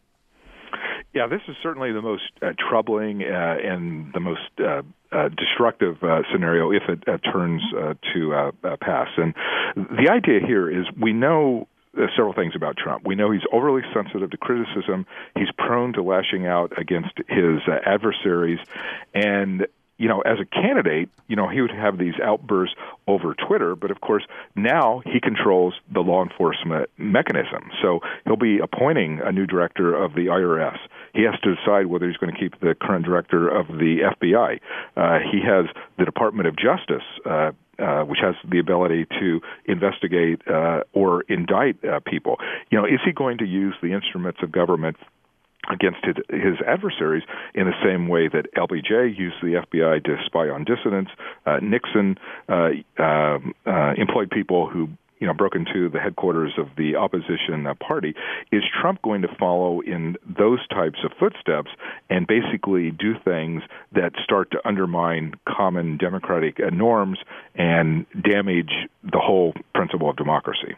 S5: Yeah, this is certainly the most uh, troubling uh, and the most uh, uh, destructive uh, scenario if it uh, turns uh, to uh, uh, pass. And the idea here is we know uh, several things about Trump. We know he's overly sensitive to criticism. He's prone to lashing out against his uh, adversaries. And you know, as a candidate, you know, he would have these outbursts over Twitter, but of course now he controls the law enforcement mechanism. So he'll be appointing a new director of the I R S. He has to decide whether he's going to keep the current director of the F B I. Uh, he has the Department of Justice, uh, Uh, which has the ability to investigate uh, or indict uh, people. You know, is he going to use the instruments of government against his, his adversaries in the same way that L B J used the F B I to spy on dissidents? Uh, Nixon uh, uh, uh, employed people who you know, broke into the headquarters of the opposition uh, party. Is Trump going to follow in those types of footsteps and basically do things that start to undermine common democratic uh, norms and damage the whole principle of democracy?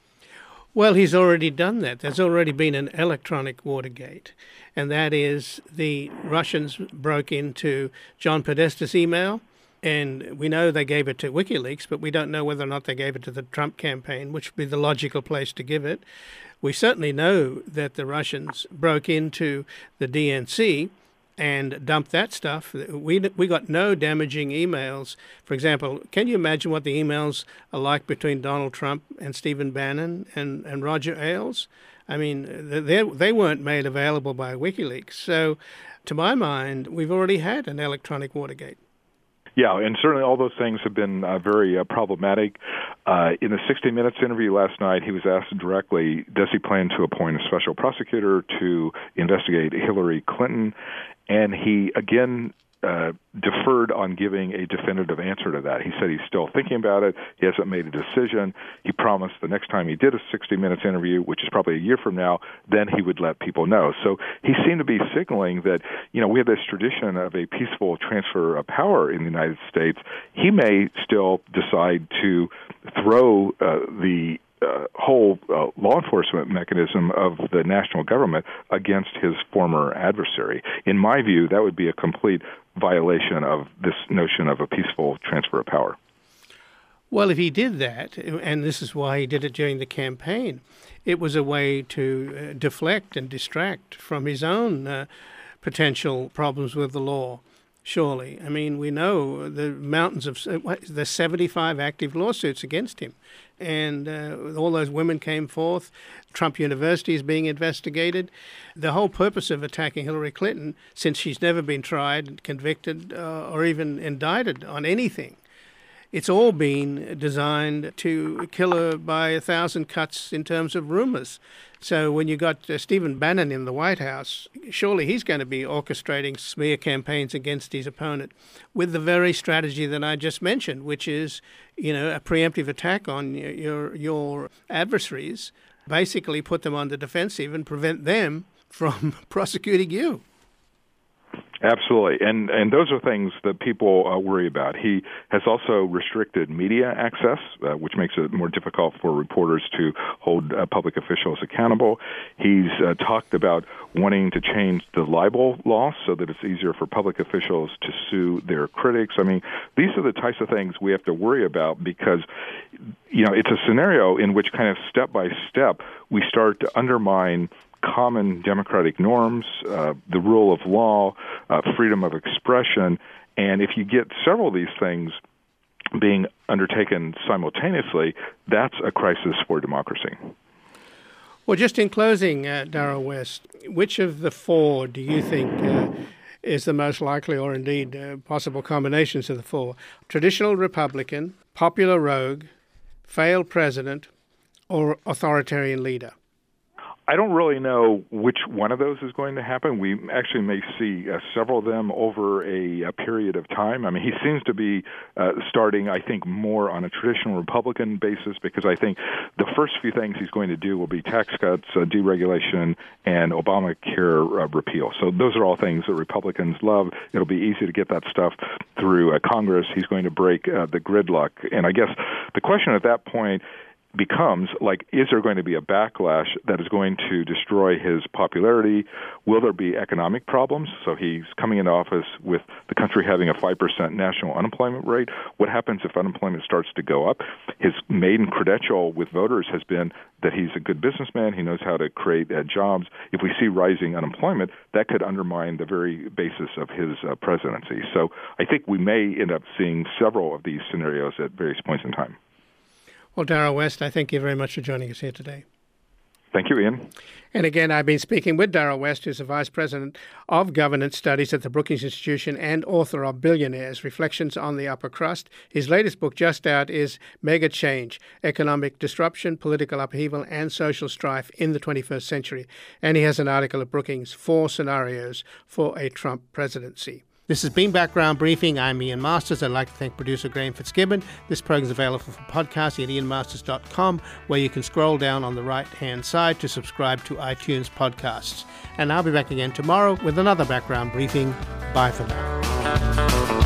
S1: Well, he's already done that. There's already been an electronic Watergate, and that is the Russians broke into John Podesta's email, and we know they gave it to WikiLeaks, but we don't know whether or not they gave it to the Trump campaign, which would be the logical place to give it. We certainly know that the Russians broke into the D N C and dumped that stuff. We we got no damaging emails. For example, can you imagine what the emails are like between Donald Trump and Stephen Bannon and, and Roger Ailes? I mean, they they weren't made available by WikiLeaks. So, to my mind, we've already had an electronic Watergate.
S5: Yeah, and certainly all those things have been uh, very uh, problematic. Uh, in the sixty minutes interview last night, he was asked directly, does he plan to appoint a special prosecutor to investigate Hillary Clinton? And he, again, uh, deferred on giving a definitive answer to that. He said he's still thinking about it. He hasn't made a decision. He promised the next time he did a sixty minutes interview, which is probably a year from now, then he would let people know. So he seemed to be signaling that, you know, we have this tradition of a peaceful transfer of power in the United States. He may still decide to throw uh, the Uh, whole uh, law enforcement mechanism of the national government against his former adversary. In my view, that would be a complete violation of this notion of a peaceful transfer of power.
S1: Well, if he did that, and this is why he did it during the campaign, it was a way to uh, deflect and distract from his own uh, potential problems with the law. Surely. I mean, we know the mountains of, there's seventy-five active lawsuits against him. And uh, all those women came forth. Trump University is being investigated. The whole purpose of attacking Hillary Clinton, since she's never been tried, convicted, uh, or even indicted on anything, it's all been designed to kill her by a thousand cuts in terms of rumors. So when you got uh, Stephen Bannon in the White House, surely he's going to be orchestrating smear campaigns against his opponent with the very strategy that I just mentioned, which is, you know, a preemptive attack on your your adversaries, basically put them on the defensive and prevent them from prosecuting you.
S5: Absolutely, and and those are things that people uh, worry about. He has also restricted media access, uh, which makes it more difficult for reporters to hold uh, public officials accountable. He's uh, talked about wanting to change the libel law so that it's easier for public officials to sue their critics. I mean, these are the types of things we have to worry about because, you know, it's a scenario in which kind of step by step we start to undermine common democratic norms, uh, the rule of law, uh, freedom of expression. And if you get several of these things being undertaken simultaneously, that's a crisis for democracy.
S1: Well, just in closing, uh, Darrell West, which of the four do you think uh, is the most likely, or indeed uh, possible combinations of the four? Traditional Republican, popular rogue, failed president, or authoritarian leader?
S5: I don't really know which one of those is going to happen. We actually may see uh, several of them over a, a period of time. I mean, he seems to be uh, starting, I think, more on a traditional Republican basis because I think the first few things he's going to do will be tax cuts, uh, deregulation, and Obamacare uh, repeal. So those are all things that Republicans love. It'll be easy to get that stuff through uh, Congress. He's going to break uh, the gridlock. And I guess the question at that point becomes, like, is there going to be a backlash that is going to destroy his popularity? Will there be economic problems? So he's coming into office with the country having a five percent national unemployment rate. What happens if unemployment starts to go up? His main credential with voters has been that he's a good businessman. He knows how to create uh, jobs. If we see rising unemployment, that could undermine the very basis of his uh, presidency. So I think we may end up seeing several of these scenarios at various points in time.
S1: Well, Darrell West, I thank you very much for joining us here today.
S5: Thank you, Ian.
S1: And again, I've been speaking with Darrell West, who's the Vice President of Governance Studies at the Brookings Institution and author of Billionaires, Reflections on the Upper Crust. His latest book just out is Mega Change, Economic Disruption, Political Upheaval, and Social Strife in the twenty-first Century. And he has an article at Brookings, Four Scenarios for a Trump Presidency. This has been Background Briefing. I'm Ian Masters. I'd like to thank producer Graham Fitzgibbon. This program is available for podcasting at ian masters dot com, where you can scroll down on the right-hand side to subscribe to iTunes podcasts. And I'll be back again tomorrow with another Background Briefing. Bye for now.